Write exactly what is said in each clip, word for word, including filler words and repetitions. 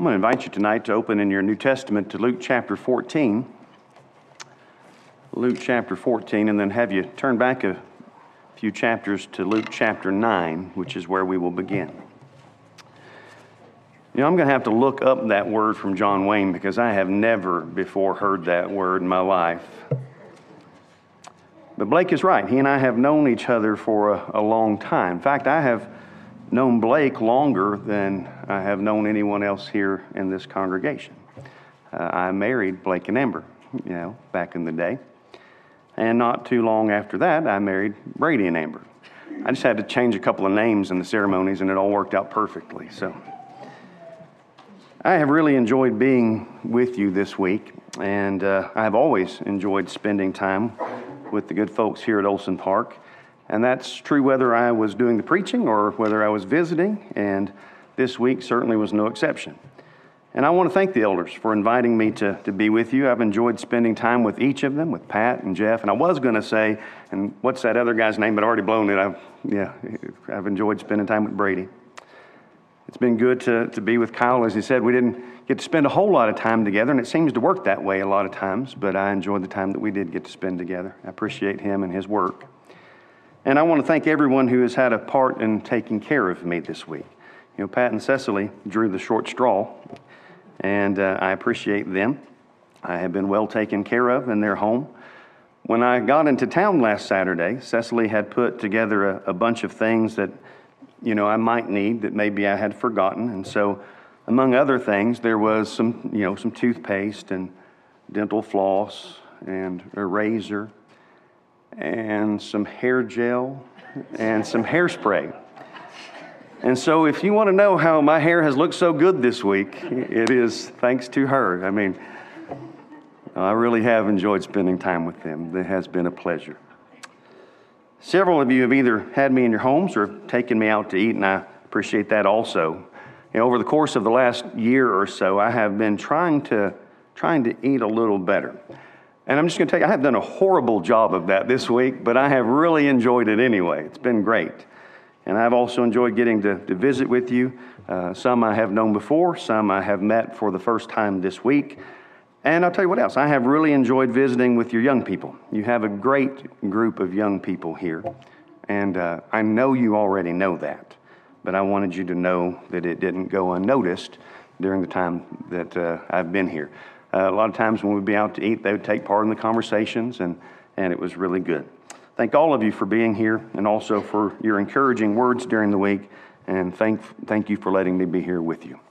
I'm going to invite you tonight to open in your New Testament to Luke chapter fourteen. Luke chapter fourteen, and then have you turn back a few chapters to Luke chapter nine, which is where we will begin. You know, I'm going to have to look up that word from John Wayne because I have never before heard that word in my life. But Blake is right. He and I have known each other for a, a long time. In fact, I have known Blake longer than I have known anyone else here in this congregation. Uh, I married Blake and Amber, you know, back in the day. And not too long after that, I married Brady and Amber. I just had to change a couple of names in the ceremonies, and it all worked out perfectly. So I have really enjoyed being with you this week, and uh, I have always enjoyed spending time with the good folks here at Olson Park. And that's true whether I was doing the preaching or whether I was visiting, and this week certainly was no exception. And I want to thank the elders for inviting me to, to be with you. I've enjoyed spending time with each of them, with Pat and Jeff, and I was going to say, and what's that other guy's name, but I've already blown it. I've, yeah, I've enjoyed spending time with Brady. It's been good to, to be with Kyle. As he said, we didn't get to spend a whole lot of time together, and it seems to work that way a lot of times, but I enjoyed the time that we did get to spend together. I appreciate him and his work. And I want to thank everyone who has had a part in taking care of me this week. You know, Pat and Cecily drew the short straw, and uh, I appreciate them. I have been well taken care of in their home. When I got into town last Saturday, Cecily had put together a, a bunch of things that, you know, I might need that maybe I had forgotten. And so, among other things, there was some, you know, some toothpaste and dental floss and a razor and some hair gel, and some hairspray. And so if you want to know how my hair has looked so good this week, it is thanks to her. I mean, I really have enjoyed spending time with them. It has been a pleasure. Several of you have either had me in your homes or taken me out to eat, and I appreciate that also. You know, over the course of the last year or so, I have been trying to trying to eat a little better. And I'm just going to tell you, I have done a horrible job of that this week, but I have really enjoyed it anyway. It's been great. And I've also enjoyed getting to, to visit with you. Uh, some I have known before, some I have met for the first time this week. And I'll tell you what else, I have really enjoyed visiting with your young people. You have a great group of young people here, and uh, I know you already know that, but I wanted you to know that it didn't go unnoticed during the time that uh, I've been here. Uh, a lot of times when we'd be out to eat, they would take part in the conversations, and, and it was really good. Thank all of you for being here, and also for your encouraging words during the week, and thank, thank you for letting me be here with you.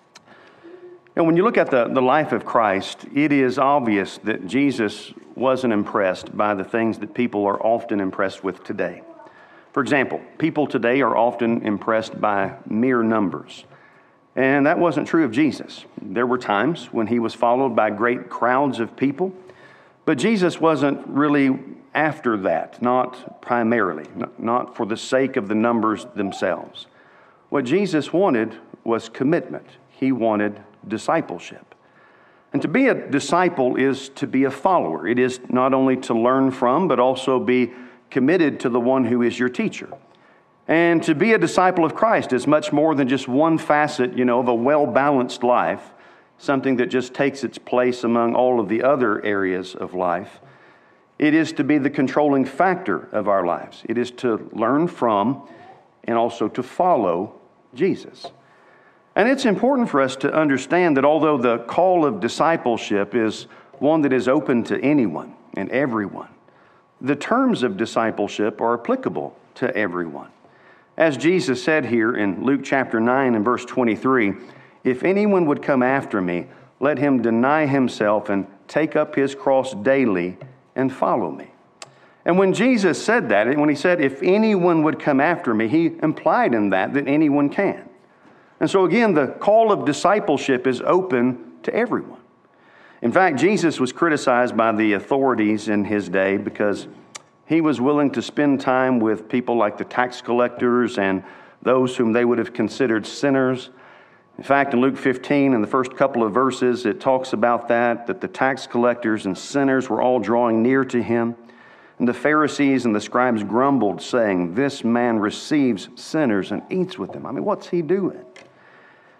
And when you look at the, the life of Christ, it is obvious that Jesus wasn't impressed by the things that people are often impressed with today. For example, people today are often impressed by mere numbers. And that wasn't true of Jesus. There were times when he was followed by great crowds of people, but Jesus wasn't really after that, not primarily, not for the sake of the numbers themselves. What Jesus wanted was commitment. He wanted discipleship. And to be a disciple is to be a follower. It is not only to learn from, but also be committed to the one who is your teacher. And to be a disciple of Christ is much more than just one facet, you know, of a well-balanced life, something that just takes its place among all of the other areas of life. It is to be the controlling factor of our lives. It is to learn from and also to follow Jesus. And it's important for us to understand that although the call of discipleship is one that is open to anyone and everyone, the terms of discipleship are applicable to everyone. As Jesus said here in Luke chapter nine and verse twenty-three, if anyone would come after me, let him deny himself and take up his cross daily and follow me. And when Jesus said that, when he said, if anyone would come after me, he implied in that that anyone can. And so again, the call of discipleship is open to everyone. In fact, Jesus was criticized by the authorities in his day because he was willing to spend time with people like the tax collectors and those whom they would have considered sinners. In fact, in Luke fifteen, in the first couple of verses, it talks about that, that the tax collectors and sinners were all drawing near to him. And the Pharisees and the scribes grumbled, saying, this man receives sinners and eats with them. I mean, what's he doing?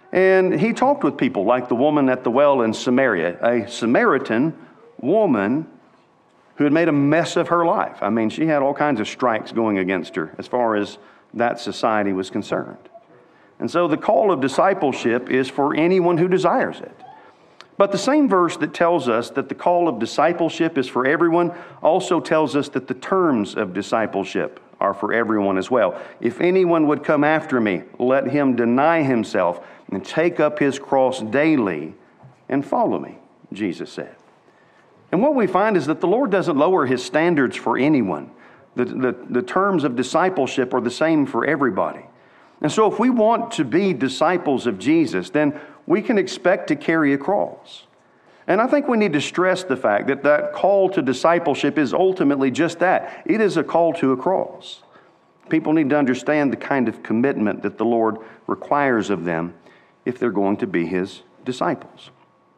And he talked with people like the woman at the well in Samaria, a Samaritan woman who had made a mess of her life. I mean, she had all kinds of strikes going against her as far as that society was concerned. And so the call of discipleship is for anyone who desires it. But the same verse that tells us that the call of discipleship is for everyone also tells us that the terms of discipleship are for everyone as well. If anyone would come after me, let him deny himself and take up his cross daily and follow me, Jesus said. And what we find is that the Lord doesn't lower his standards for anyone. The, the, the terms of discipleship are the same for everybody. And so if we want to be disciples of Jesus, then we can expect to carry a cross. And I think we need to stress the fact that that call to discipleship is ultimately just that. It is a call to a cross. People need to understand the kind of commitment that the Lord requires of them if they're going to be his disciples.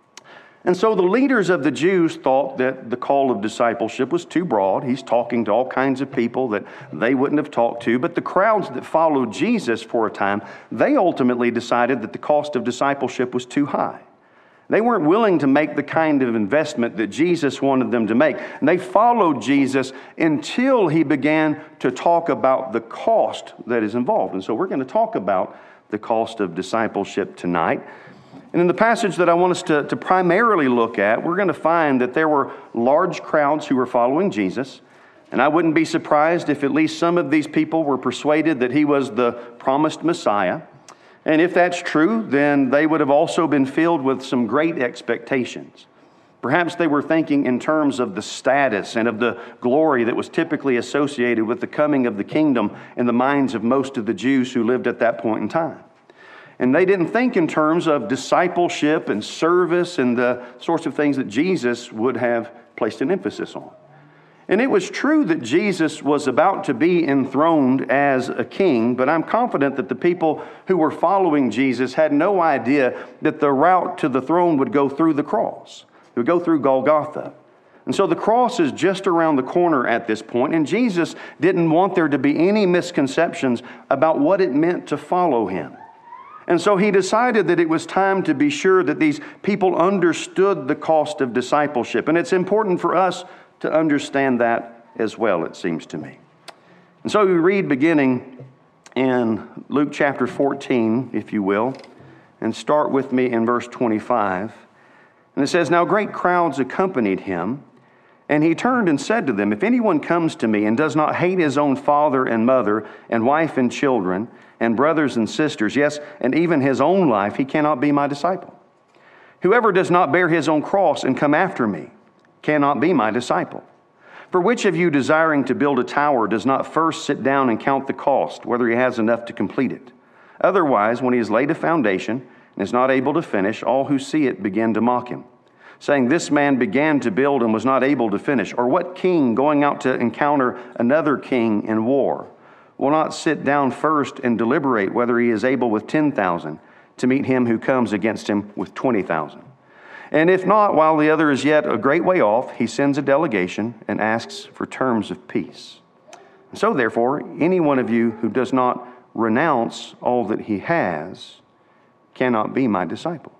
And so the leaders of the Jews thought that the call of discipleship was too broad. He's talking to all kinds of people that they wouldn't have talked to. But the crowds that followed Jesus for a time, they ultimately decided that the cost of discipleship was too high. They weren't willing to make the kind of investment that Jesus wanted them to make. And they followed Jesus until he began to talk about the cost that is involved. And so we're going to talk about the cost of discipleship tonight. And in the passage that I want us to, to primarily look at, we're going to find that there were large crowds who were following Jesus. And I wouldn't be surprised if at least some of these people were persuaded that he was the promised Messiah. And if that's true, then they would have also been filled with some great expectations. Perhaps they were thinking in terms of the status and of the glory that was typically associated with the coming of the kingdom in the minds of most of the Jews who lived at that point in time. And they didn't think in terms of discipleship and service and the sorts of things that Jesus would have placed an emphasis on. And it was true that Jesus was about to be enthroned as a king, but I'm confident that the people who were following Jesus had no idea that the route to the throne would go through the cross. It would go through Golgotha. And so the cross is just around the corner at this point, and Jesus didn't want there to be any misconceptions about what it meant to follow him. And so he decided that it was time to be sure that these people understood the cost of discipleship. And it's important for us to understand that as well, it seems to me. And so we read beginning in Luke chapter fourteen, if you will, and start with me in verse twenty-five. And it says, "Now great crowds accompanied him, and he turned and said to them, 'If anyone comes to me and does not hate his own father and mother and wife and children and brothers and sisters, yes, and even his own life, he cannot be my disciple. Whoever does not bear his own cross and come after me cannot be my disciple. For which of you desiring to build a tower does not first sit down and count the cost, whether he has enough to complete it? Otherwise, when he has laid a foundation and is not able to finish, all who see it begin to mock him, saying, this man began to build and was not able to finish. Or what king going out to encounter another king in war will not sit down first and deliberate whether he is able with ten thousand to meet him who comes against him with twenty thousand? And if not, while the other is yet a great way off, he sends a delegation and asks for terms of peace. So therefore, any one of you who does not renounce all that he has cannot be my disciple."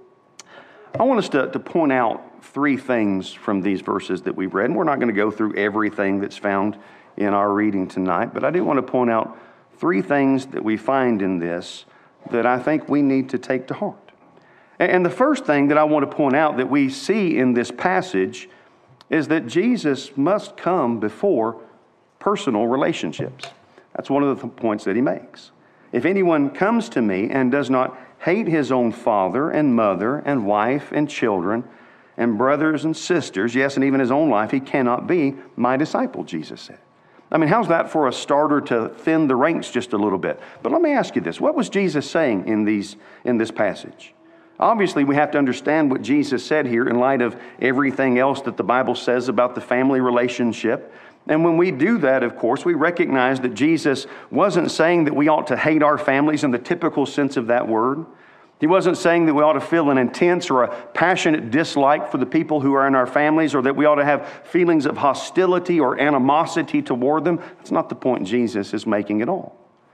I want us to, to point out three things from these verses that we've read. And we're not going to go through everything that's found in our reading tonight, but I do want to point out three things that we find in this that I think we need to take to heart. And the first thing that I want to point out that we see in this passage is that Jesus must come before personal relationships. That's one of the points that he makes. If anyone comes to me and does not hate his own father and mother and wife and children and brothers and sisters, yes, and even his own life, he cannot be my disciple, Jesus said. I mean, how's that for a starter to thin the ranks just a little bit? But let me ask you this. What was Jesus saying in these in this passage? Obviously, we have to understand what Jesus said here in light of everything else that the Bible says about the family relationship. And when we do that, of course, we recognize that Jesus wasn't saying that we ought to hate our families in the typical sense of that word. He wasn't saying that we ought to feel an intense or a passionate dislike for the people who are in our families, or that we ought to have feelings of hostility or animosity toward them. That's not the point Jesus is making at all.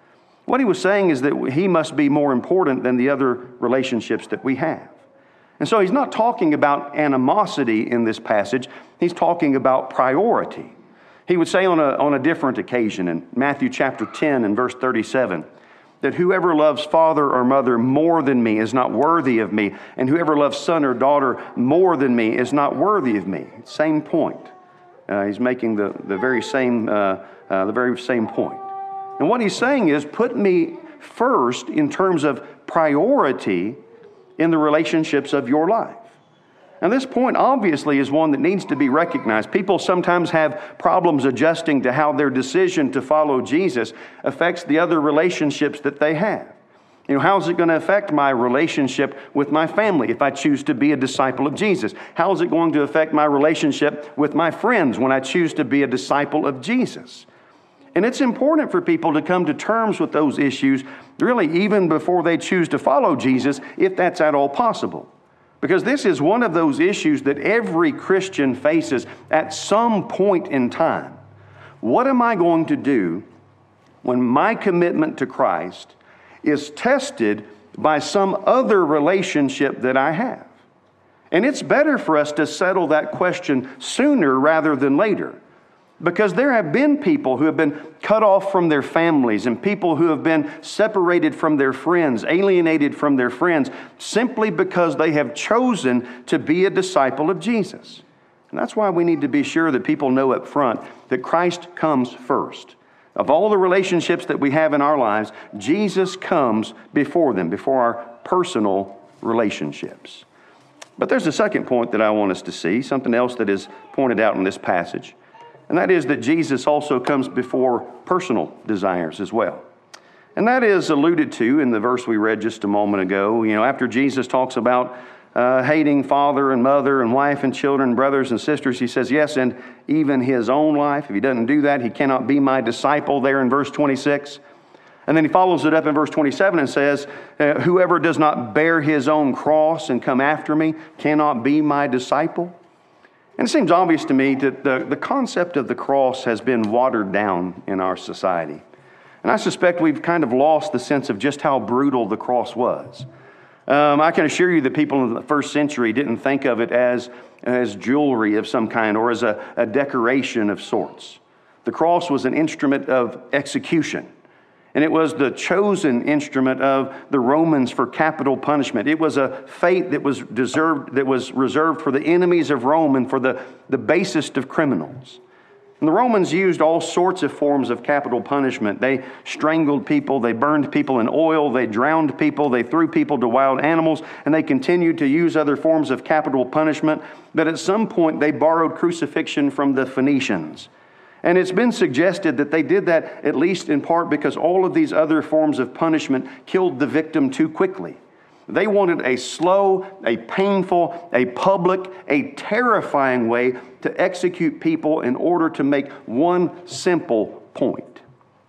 What he was saying is that he must be more important than the other relationships that we have. And so he's not talking about animosity in this passage. He's talking about priority. He would say on a, on a different occasion in Matthew chapter ten and verse thirty-seven, that whoever loves father or mother more than me is not worthy of me, and whoever loves son or daughter more than me is not worthy of me. Same point. Uh, he's making the, the very same uh, uh, the very same point. And what he's saying is, put me first in terms of priority in the relationships of your life. And this point obviously is one that needs to be recognized. People sometimes have problems adjusting to how their decision to follow Jesus affects the other relationships that they have. You know, how's it going to affect my relationship with my family if I choose to be a disciple of Jesus? How is it going to affect my relationship with my friends when I choose to be a disciple of Jesus? And it's important for people to come to terms with those issues, really even before they choose to follow Jesus, if that's at all possible. Because this is one of those issues that every Christian faces at some point in time. What am I going to do when my commitment to Christ is tested by some other relationship that I have? And it's better for us to settle that question sooner rather than later. Because there have been people who have been cut off from their families and people who have been separated from their friends, alienated from their friends, simply because they have chosen to be a disciple of Jesus. And that's why we need to be sure that people know up front that Christ comes first. Of all the relationships that we have in our lives, Jesus comes before them, before our personal relationships. But there's a second point that I want us to see, something else that is pointed out in this passage. And that is that Jesus also comes before personal desires as well. And that is alluded to in the verse we read just a moment ago. You know, after Jesus talks about uh, hating father and mother and wife and children, brothers and sisters, he says, yes, and even his own life. If he doesn't do that, he cannot be my disciple there in verse twenty-six. And then he follows it up in verse twenty-seven and says, uh, whoever does not bear his own cross and come after me cannot be my disciple. And it seems obvious to me that the, the concept of the cross has been watered down in our society. And I suspect we've kind of lost the sense of just how brutal the cross was. Um, I can assure you that people in the first century didn't think of it as, as jewelry of some kind or as a, a decoration of sorts. The cross was an instrument of execution. And it was the chosen instrument of the Romans for capital punishment. It was a fate that was deserved, that was reserved for the enemies of Rome and for the, the basest of criminals. And the Romans used all sorts of forms of capital punishment. They strangled people, they burned people in oil, they drowned people, they threw people to wild animals, and they continued to use other forms of capital punishment. But at some point, they borrowed crucifixion from the Phoenicians. And it's been suggested that they did that at least in part because all of these other forms of punishment killed the victim too quickly. They wanted a slow, a painful, a public, a terrifying way to execute people in order to make one simple point.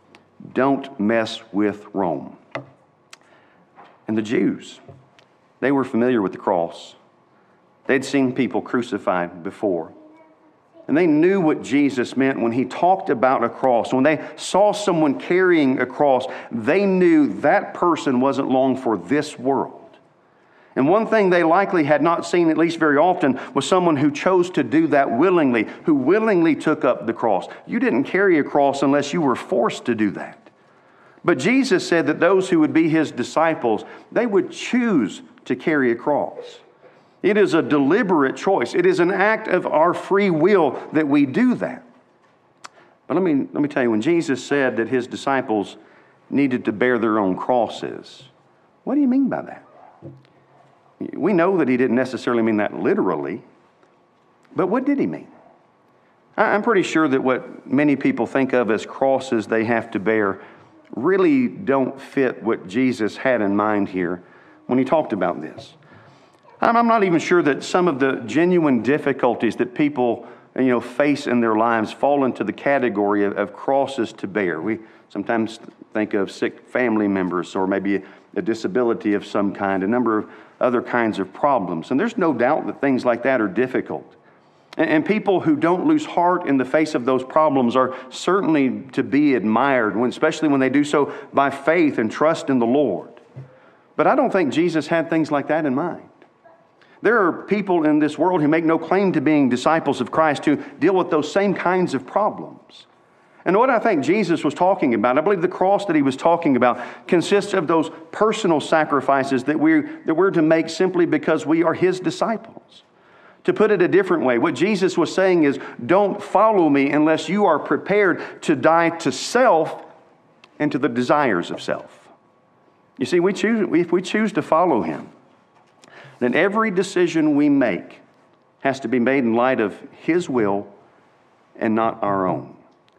Don't mess with Rome. And the Jews, they were familiar with the cross. They'd seen people crucified before. And they knew what Jesus meant when he talked about a cross. When they saw someone carrying a cross, they knew that person wasn't long for this world. And one thing they likely had not seen, at least very often, was someone who chose to do that willingly, who willingly took up the cross. You didn't carry a cross unless you were forced to do that. But Jesus said that those who would be his disciples, they would choose to carry a cross. It is a deliberate choice. It is an act of our free will that we do that. But let me, let me tell you, when Jesus said that his disciples needed to bear their own crosses, what do you mean by that? We know that he didn't necessarily mean that literally, but what did he mean? I'm pretty sure that what many people think of as crosses they have to bear really don't fit what Jesus had in mind here when he talked about this. I'm not even sure that some of the genuine difficulties that people, you know, face in their lives fall into the category of, of crosses to bear. We sometimes think of sick family members or maybe a, a disability of some kind, a number of other kinds of problems. And there's no doubt that things like that are difficult. And people who don't lose heart in the face of those problems are certainly to be admired, when, especially when they do so by faith and trust in the Lord. But I don't think Jesus had things like that in mind. There are people in this world who make no claim to being disciples of Christ who deal with those same kinds of problems. And what I think Jesus was talking about, I believe the cross that he was talking about consists of those personal sacrifices that we're, that we're to make simply because we are his disciples. To put it a different way, what Jesus was saying is, don't follow me unless you are prepared to die to self and to the desires of self. You see, we choose, if we choose to follow him, then every decision we make has to be made in light of his will and not our own.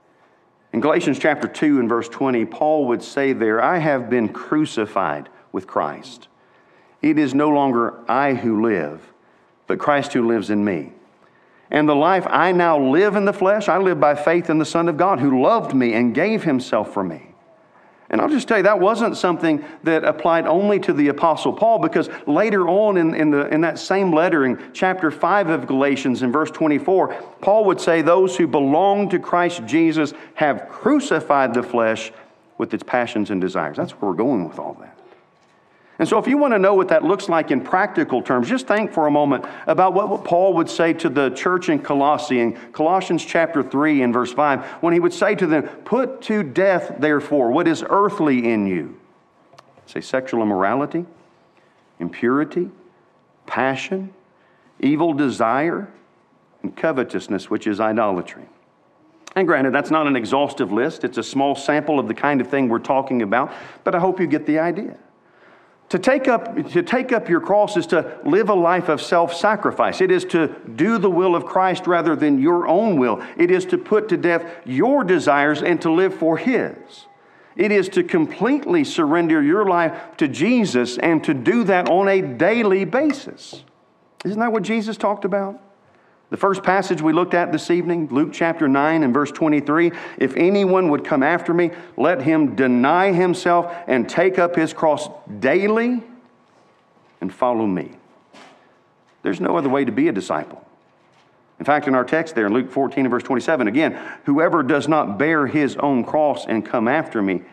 In Galatians chapter two and verse twenty, Paul would say there, I have been crucified with Christ. It is no longer I who live, but Christ who lives in me. And the life I now live in the flesh, I live by faith in the Son of God who loved me and gave himself for me. And I'll just tell you, that wasn't something that applied only to the Apostle Paul, because later on in, in, the, in that same letter, in chapter five of Galatians, in verse twenty-four, Paul would say, those who belong to Christ Jesus have crucified the flesh with its passions and desires. That's where we're going with all that. And so if you want to know what that looks like in practical terms, just think for a moment about what Paul would say to the church in Colossae, in Colossians chapter three and verse five, when he would say to them, put to death, therefore, what is earthly in you. Say sexual immorality, impurity, passion, evil desire, and covetousness, which is idolatry. And granted, that's not an exhaustive list. It's a small sample of the kind of thing we're talking about, but I hope you get the idea. To take up, to take up your cross is to live a life of self-sacrifice. It is to do the will of Christ rather than your own will. It is to put to death your desires and to live for his. It is to completely surrender your life to Jesus and to do that on a daily basis. Isn't that what Jesus talked about? The first passage we looked at this evening, Luke chapter nine and verse twenty-three, if anyone would come after me, let him deny himself and take up his cross daily and follow me. There's no other way to be a disciple. In fact, in our text there in Luke fourteen and verse twenty-seven, again, whoever does not bear his own cross and come after me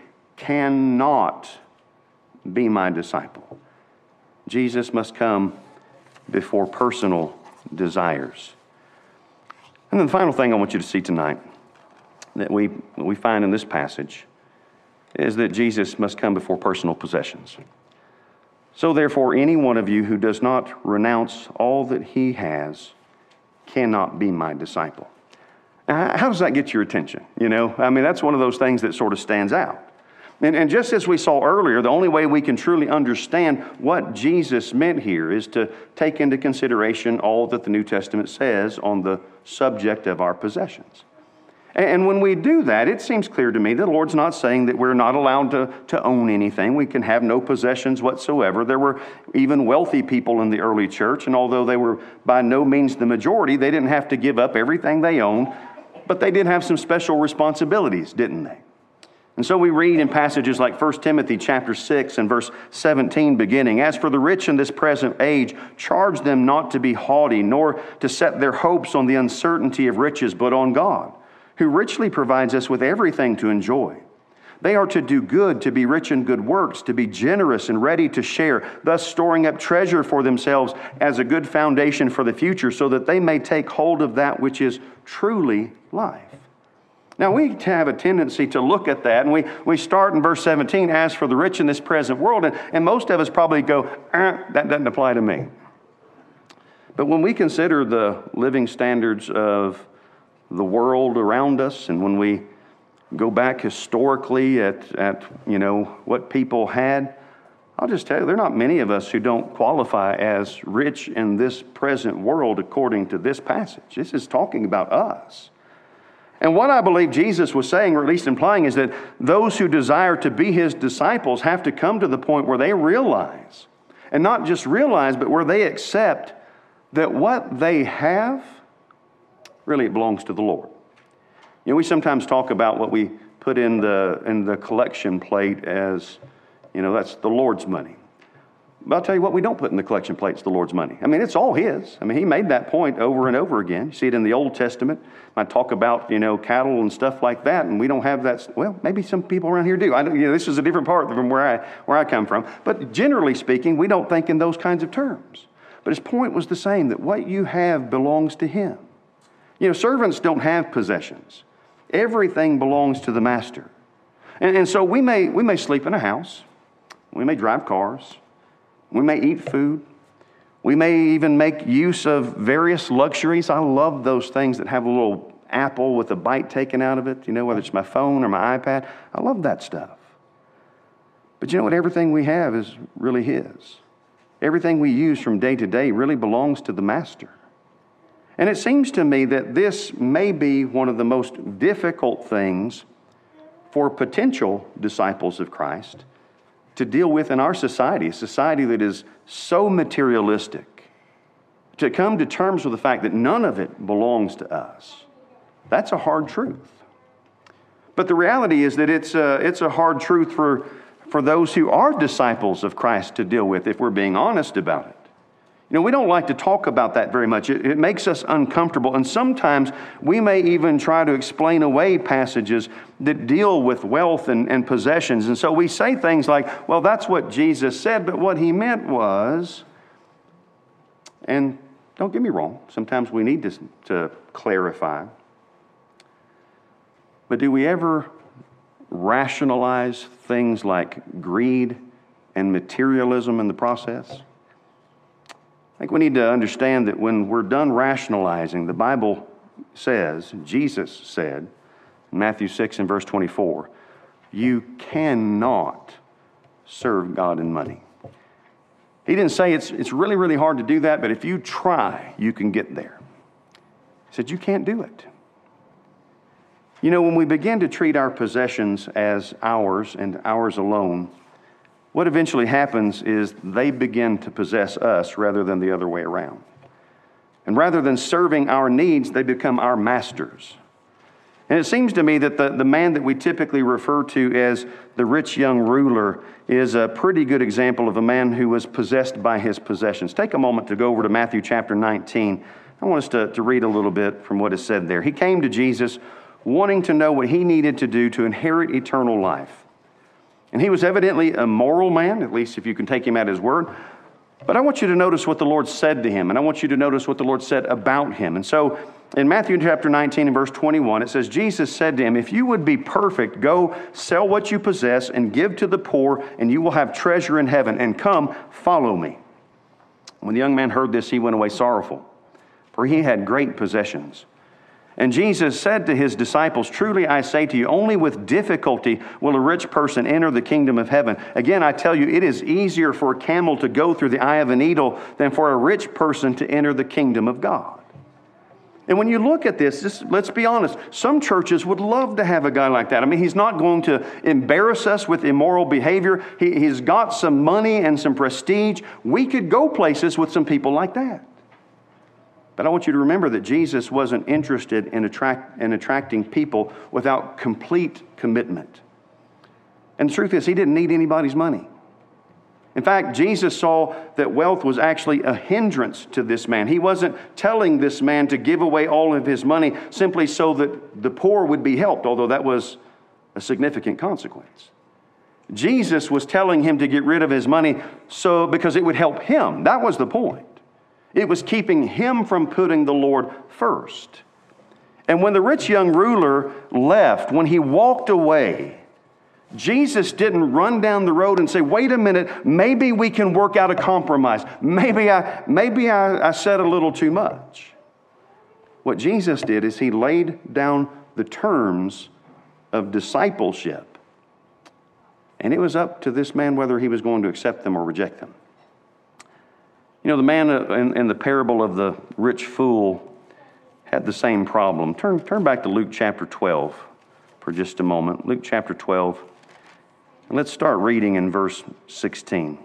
cannot be my disciple. Jesus must come before personal desires. And then the final thing I want you to see tonight that we, we find in this passage is that Jesus must come before personal possessions. So therefore, any one of you who does not renounce all that he has cannot be my disciple. Now, how does that get your attention? You know, I mean, that's one of those things that sort of stands out. And, and just as we saw earlier, the only way we can truly understand what Jesus meant here is to take into consideration all that the New Testament says on the subject of our possessions. And, and when we do that, it seems clear to me that the Lord's not saying that we're not allowed to, to own anything. We can have no possessions whatsoever. There were even wealthy people in the early church, and although they were by no means the majority, they didn't have to give up everything they owned, but they did have some special responsibilities, didn't they? And so we read in passages like First Timothy chapter six and verse seventeen beginning, as for the rich in this present age, charge them not to be haughty, nor to set their hopes on the uncertainty of riches, but on God, who richly provides us with everything to enjoy. They are to do good, to be rich in good works, to be generous and ready to share, thus storing up treasure for themselves as a good foundation for the future, so that they may take hold of that which is truly life. Now, we have a tendency to look at that, and we, we start in verse seventeen, as for the rich in this present world, and, and most of us probably go, eh, that doesn't apply to me. But when we consider the living standards of the world around us, and when we go back historically at, at you know, what people had, I'll just tell you, there are not many of us who don't qualify as rich in this present world according to this passage. This is talking about us. And what I believe Jesus was saying, or at least implying, is that those who desire to be his disciples have to come to the point where they realize, and not just realize, but where they accept that what they have really belongs to the Lord. You know, we sometimes talk about what we put in the in the collection plate as, you know, that's the Lord's money. But I'll tell you what we don't put in the collection plate's the Lord's money. I mean, it's all His. I mean, He made that point over and over again. You see it in the Old Testament. I talk about, you know, cattle and stuff like that, and we don't have that. Well, maybe some people around here do. I don't, you know, this is a different part from where I, where I come from. But generally speaking, we don't think in those kinds of terms. But his point was the same, that what you have belongs to Him. You know, servants don't have possessions. Everything belongs to the master. And, and so we may, we may sleep in a house. We may drive cars. We may eat food. We may even make use of various luxuries. I love those things that have a little apple with a bite taken out of it, you know, whether it's my phone or my iPad. I love that stuff. But you know what? Everything we have is really His. Everything we use from day to day really belongs to the Master. And it seems to me that this may be one of the most difficult things for potential disciples of Christ to deal with in our society, a society that is so materialistic, to come to terms with the fact that none of it belongs to us. That's a hard truth. But the reality is that it's a, it's a hard truth for, for those who are disciples of Christ to deal with, if we're being honest about it. You know, we don't like to talk about that very much. It, it makes us uncomfortable. And sometimes we may even try to explain away passages that deal with wealth and, and possessions. And so we say things like, well, that's what Jesus said, but what He meant was, and don't get me wrong, sometimes we need to, to clarify. But do we ever rationalize things like greed and materialism in the process? I think we need to understand that when we're done rationalizing, the Bible says, Jesus said, in Matthew six and verse twenty-four, you cannot serve God and money. He didn't say it's, it's really, really hard to do that, but if you try, you can get there. He said, you can't do it. You know, when we begin to treat our possessions as ours and ours alone, what eventually happens is they begin to possess us rather than the other way around. And rather than serving our needs, they become our masters. And it seems to me that the, the man that we typically refer to as the rich young ruler is a pretty good example of a man who was possessed by his possessions. Take a moment to go over to Matthew chapter nineteen. I want us to, to read a little bit from what is said there. He came to Jesus wanting to know what he needed to do to inherit eternal life. And he was evidently a moral man, at least if you can take him at his word. But I want you to notice what the Lord said to him, and I want you to notice what the Lord said about him. And so in Matthew chapter nineteen and verse twenty-one, it says, Jesus said to him, if you would be perfect, go sell what you possess and give to the poor, and you will have treasure in heaven, and come, follow me. When the young man heard this, he went away sorrowful, for he had great possessions. And Jesus said to his disciples, truly I say to you, only with difficulty will a rich person enter the kingdom of heaven. Again, I tell you, it is easier for a camel to go through the eye of a needle than for a rich person to enter the kingdom of God. And when you look at this, just, let's be honest, some churches would love to have a guy like that. I mean, he's not going to embarrass us with immoral behavior. He, he's got some money and some prestige. We could go places with some people like that. But I want you to remember that Jesus wasn't interested in, attract, in attracting people without complete commitment. And the truth is, he didn't need anybody's money. In fact, Jesus saw that wealth was actually a hindrance to this man. He wasn't telling this man to give away all of his money simply so that the poor would be helped, although that was a significant consequence. Jesus was telling him to get rid of his money so because it would help him. That was the point. It was keeping him from putting the Lord first. And when the rich young ruler left, when he walked away, Jesus didn't run down the road and say, wait a minute, maybe we can work out a compromise. Maybe I, maybe I, I said a little too much. What Jesus did is he laid down the terms of discipleship. And it was up to this man whether he was going to accept them or reject them. You know, the man in, in the parable of the rich fool had the same problem. Turn, turn back to Luke chapter twelve for just a moment. Luke chapter twelve. And let's start reading in verse sixteen.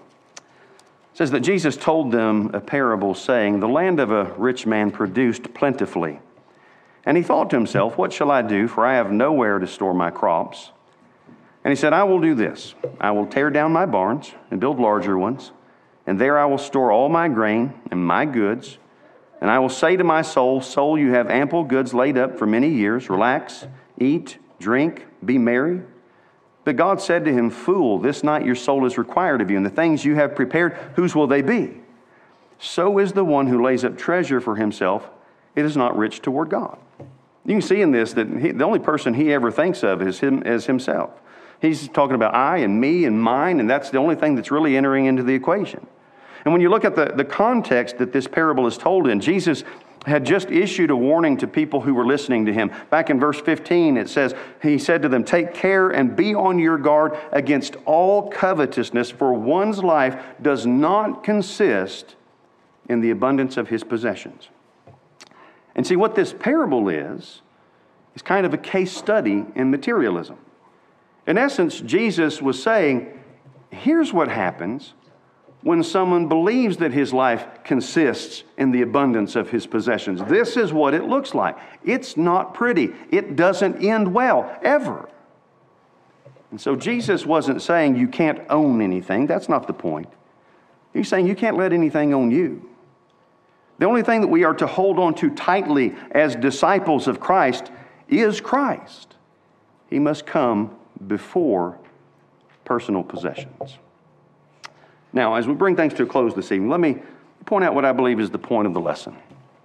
It says that Jesus told them a parable saying, the land of a rich man produced plentifully. And he thought to himself, what shall I do? For I have nowhere to store my crops. And he said, I will do this. I will tear down my barns and build larger ones. and there I will store all my grain and my goods. And I will say to my soul, soul, you have ample goods laid up for many years. Relax, eat, drink, be merry. But God said to him, fool, this night your soul is required of you, and the things you have prepared, whose will they be? So is the one who lays up treasure for himself. It is not rich toward God. You can see in this that he, the only person he ever thinks of is him as himself. He's talking about I and me and mine, and that's the only thing that's really entering into the equation. And when you look at the, the context that this parable is told in, Jesus had just issued a warning to people who were listening to him. Back in verse fifteen, it says, he said to them, take care and be on your guard against all covetousness, for one's life does not consist in the abundance of his possessions. And see, what this parable is, is kind of a case study in materialism. In essence, Jesus was saying, here's what happens when someone believes that his life consists in the abundance of his possessions. This is what it looks like. It's not pretty. It doesn't end well, ever. And so Jesus wasn't saying you can't own anything. That's not the point. He's saying you can't let anything own you. The only thing that we are to hold on to tightly as disciples of Christ is Christ. He must come before personal possessions. Now, as we bring things to a close this evening, let me point out what I believe is the point of the lesson.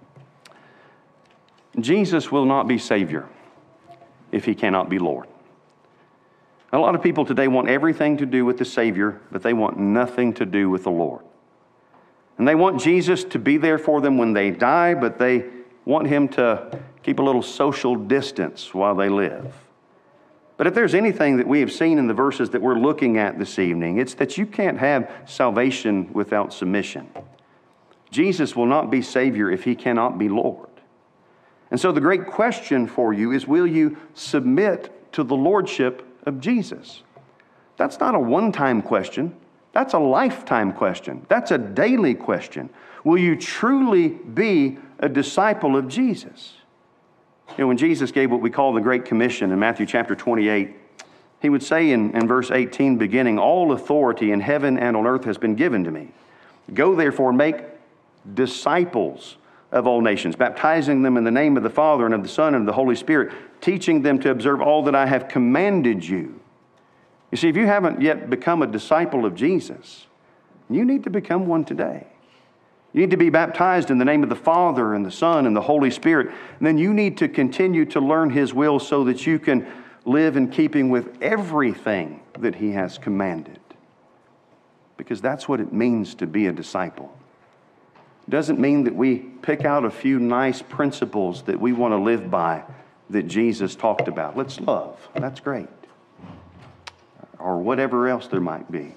Jesus will not be Savior if he cannot be Lord. A lot of people today want everything to do with the Savior, but they want nothing to do with the Lord. And they want Jesus to be there for them when they die, but they want him to keep a little social distance while they live. But if there's anything that we have seen in the verses that we're looking at this evening, it's that you can't have salvation without submission. Jesus will not be Savior if he cannot be Lord. And so the great question for you is, will you submit to the Lordship of Jesus? That's not a one-time question. That's a lifetime question. That's a daily question. Will you truly be a disciple of Jesus? You know, when Jesus gave what we call the Great Commission in Matthew chapter twenty-eight, he would say in, in verse eighteen, beginning, all authority in heaven and on earth has been given to me. Go therefore and make disciples of all nations, baptizing them in the name of the Father and of the Son and of the Holy Spirit, teaching them to observe all that I have commanded you. You see, if you haven't yet become a disciple of Jesus, you need to become one today. You need to be baptized in the name of the Father and the Son and the Holy Spirit. And then you need to continue to learn his will so that you can live in keeping with everything that he has commanded. Because that's what it means to be a disciple. It doesn't mean that we pick out a few nice principles that we want to live by that Jesus talked about. Let's love. That's great. Or whatever else there might be.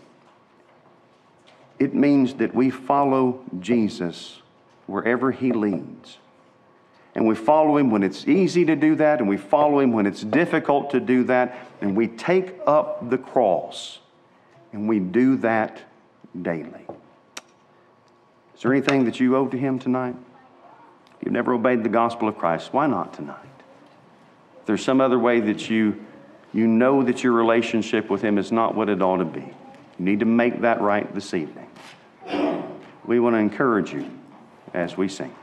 It means that we follow Jesus wherever he leads. And we follow him when it's easy to do that, and we follow him when it's difficult to do that, and we take up the cross, and we do that daily. Is there anything that you owe to him tonight? If you've never obeyed the gospel of Christ, why not tonight? If there's some other way that you, you know that your relationship with him is not what it ought to be, you need to make that right this evening. We want to encourage you as we sing.